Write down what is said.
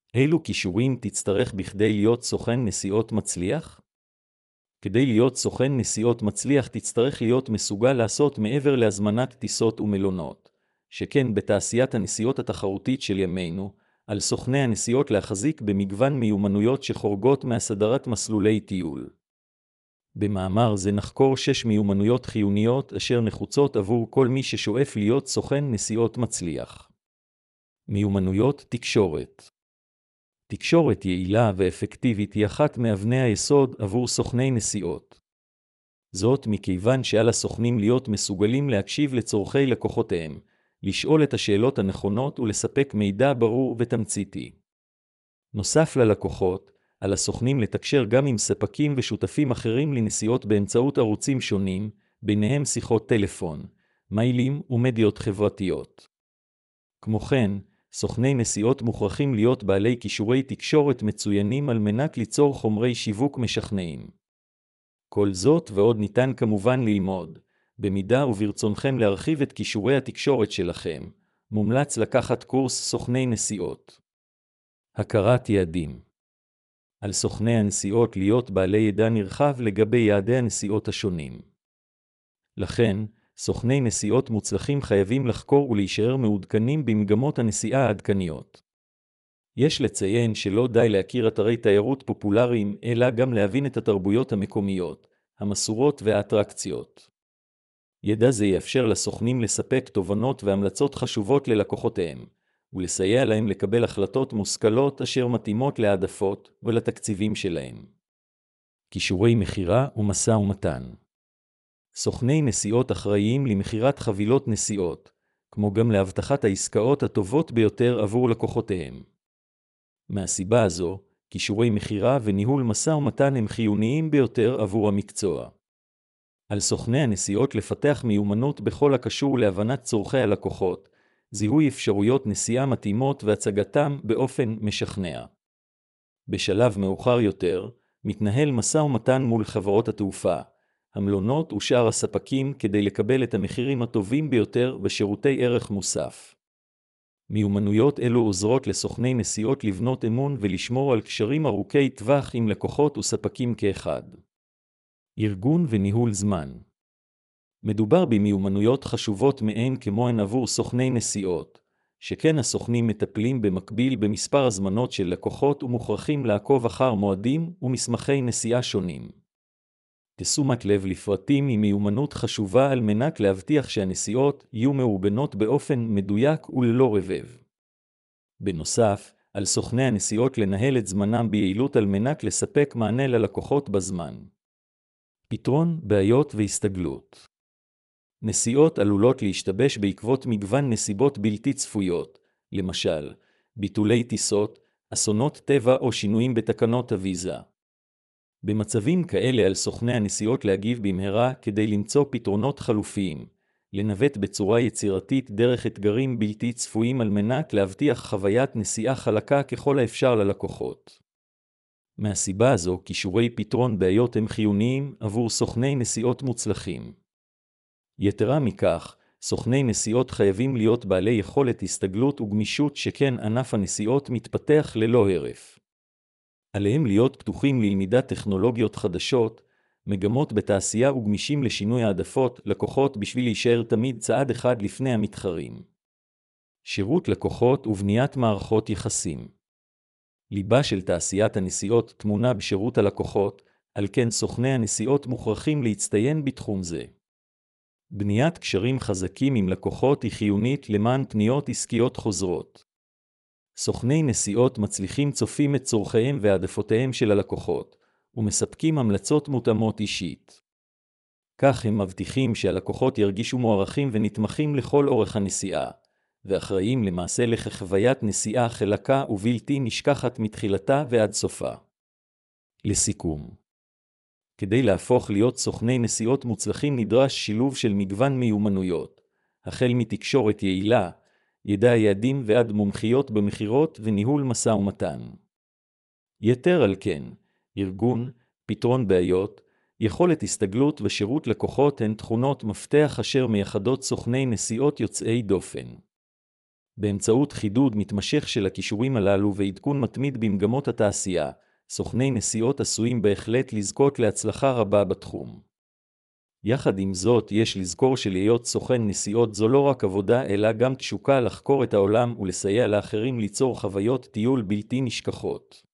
אילו כישורים תצטרך בכדי להיות סוכן נסיעות מצליח? כדי להיות סוכן נסיעות מצליח תצטרך להיות מסוגל לעשות מעבר להזמנת טיסות ומלונות, שכן בתעשיית הנסיעות התחרותית של ימינו, על סוכני הנסיעות להחזיק במגוון מיומנויות שחורגות מהסדרת מסלולי טיול. במאמר זה נחקור 6 מיומנויות חיוניות אשר נחוצות עבור כל מי ששואף להיות סוכן נסיעות מצליח. מיומנויות תקשורת. תקשורת יעילה ואפקטיבית היא אחת מאבני היסוד עבור סוכני נסיעות. זאת מכיוון שעל הסוכנים להיות מסוגלים להקשיב לצורכי לקוחותיהם, לשאול את השאלות הנכונות ולספק מידע ברור ותמציתי. נוסף ללקוחות, על הסוכנים לתקשר גם עם ספקים ושותפים אחרים לנסיעות באמצעות ערוצים שונים, ביניהם שיחות טלפון, מיילים ומדיות חברתיות. כמו כן, סוכני נסיעות מוכרחים להיות בעלי כישורי תקשורת מצוינים על מנת ליצור חומרי שיווק משכנעים. כל זאת ועוד ניתן כמובן ללמוד. במידה וברצונכם להרחיב את כישורי התקשורת שלכם, מומלץ לקחת קורס סוכני נסיעות. הכרת יעדים. על סוכני הנסיעות להיות בעלי ידע נרחב לגבי יעדי הנסיעות השונים. לכן, סוכני נסיעות מוצלחים חייבים לחקור ולהישאר מעודכנים במגמות הנסיעה העדכניות. יש לציין שלא די להכיר אתרי תיירות פופולריים, אלא גם להבין את התרבויות המקומיות, המסורות והאטרקציות. ידע זה יאפשר לסוכנים לספק תובנות והמלצות חשובות ללקוחותיהם, ולסייע להם לקבל החלטות מושכלות אשר מתאימות להעדפות ולתקציבים שלהם. כישורי מחירה ומשא ומתן. סוכני נסיעות אחראיים למכירת חבילות נסיעות, כמו גם להבטחת העסקאות הטובות ביותר עבור לקוחותיהם. מהסיבה הזו, כישורי מחירה וניהול משא ומתן הם חיוניים ביותר עבור המקצוע. על סוכני הנסיעות לפתח מיומנות בכל הקשור להבנת צורכי הלקוחות, זיהוי אפשרויות נסיעה מתאימות והצגתם באופן משכנע. בשלב מאוחר יותר, מתנהל משא ומתן מול חברות התעופה, המלונות ושאר הספקים כדי לקבל את המחירים הטובים ביותר ושירותי ערך מוסף. מיומנויות אלו עוזרות לסוכני נסיעות לבנות אמון ולשמור על קשרים ארוכי טווח עם לקוחות וספקים כאחד. ארגון וניהול זמן. מדובר במיומנויות חשובות מעין כמוהן עבור סוכני נסיעות, שכן הסוכנים מטפלים במקביל במספר הזמנות של לקוחות ומוכרחים לעקוב אחר מועדים ומסמכי נסיעה שונים. תשומת לב לפרטים היא מיומנות חשובה על מנת להבטיח שהנסיעות יהיו מאורגנות באופן מדויק וללא רבב. בנוסף, על סוכני הנסיעות לנהל את זמנם ביעילות על מנת לספק מענה ללקוחות בזמן. פתרון בעיות והסתגלות. נסיעות עלולות להשתבש בעקבות מגוון נסיבות בלתי צפויות, למשל, ביטולי טיסות, אסונות טבע או שינויים בתקנות הוויזה. במצבים כאלה על סוכני הנסיעות להגיב במהרה כדי למצוא פתרונות חלופיים, לנווט בצורה יצירתית דרך אתגרים בלתי צפויים על מנת להבטיח חוויית נסיעה חלקה ככל האפשר ללקוחות. מהסיבה הזו, כישורי פתרון בעיות הם חיוניים עבור סוכני נסיעות מוצלחים. יתרה מכך, סוכני נסיעות חייבים להיות בעלי יכולת הסתגלות וגמישות שכן ענף הנסיעות מתפתח ללא הרף. עליהם להיות פתוחים ללמידת טכנולוגיות חדשות, מגמות בתעשייה וגמישים לשינוי העדפות לקוחות בשביל להישאר תמיד צעד אחד לפני המתחרים. שירות לקוחות ובניית מערכות יחסים. ליבה של תעשיית הנסיעות תמונה בשירות הלקוחות, על כן סוכני הנסיעות מוכרחים להצטיין בתחום זה. בניית קשרים חזקים עם לקוחות היא חיונית למען פניות עסקיות חוזרות. סוכני נסיעות מצליחים צופים את צורכיהם והעדפותיהם של הלקוחות, ומספקים המלצות מותאמות אישית. כך הם מבטיחים שהלקוחות ירגישו מוערכים ונתמכים לכל אורך הנסיעה, ואחראים למעשה לחוויית נסיעה חלקה ובלתי נשכחת מתחילתה ועד סופה. לסיכום, כדי להפוך להיות סוכני נסיעות מוצלחים נדרש שילוב של מגוון מיומנויות, החל מתקשורת יעילה, ידע יעדים ועד מומחיות במחירות וניהול משא ומתן. יתר על כן, ארגון, פתרון בעיות, יכולת הסתגלות ושירות לקוחות הן תכונות מפתח אשר מייחדות סוכני נסיעות יוצאי דופן. באמצעות חידוד מתמשך של הכישורים הללו ועדכון מתמיד במגמות התעשייה, סוכני נסיעות עשויים בהחלט לזכות להצלחה רבה בתחום. יחד עם זאת, יש לזכור שלהיות סוכן נסיעות זו לא רק עבודה אלא גם תשוקה לחקור את העולם ולסייע לאחרים ליצור חוויות טיול בלתי נשכחות.